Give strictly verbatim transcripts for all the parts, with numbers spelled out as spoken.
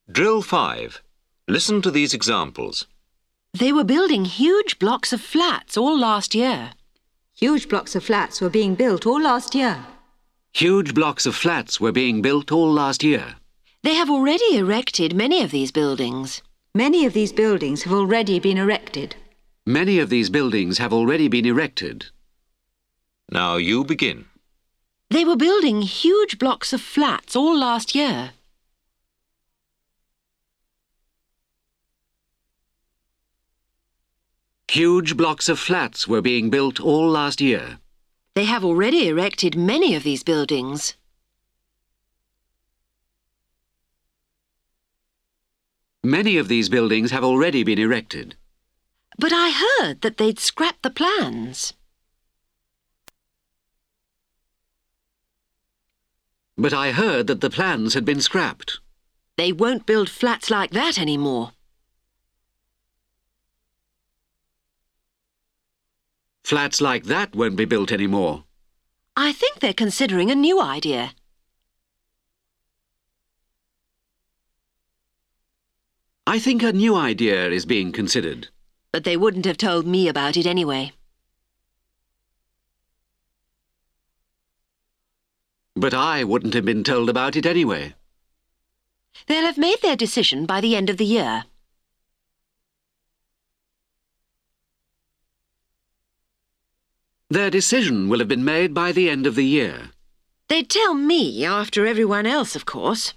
Drill five. Listen to these examples. They were building huge blocks of flats all last year. Huge blocks of flats were being built all last year. Huge blocks of flats were being built all last year. They have already erected many of these buildings. Many of these buildings have already been erected. Many of these buildings have already been erected. Now you begin. They were building huge blocks of flats all last year. Huge blocks of flats were being built all last year. They have already erected many of these buildings. Many of these buildings have already been erected. But I heard that they'd scrapped the plans. But I heard that the plans had been scrapped. They won't build flats like that anymore. Flats like that won't be built anymore. I think they're considering a new idea. I think a new idea is being considered. But they wouldn't have told me about it anyway. But I wouldn't have been told about it anyway. They'll have made their decision by the end of the year. Their decision will have been made by the end of the year. They'd tell me after everyone else, of course.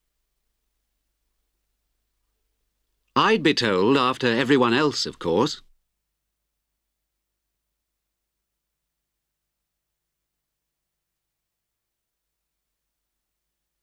I'd be told after everyone else, of course.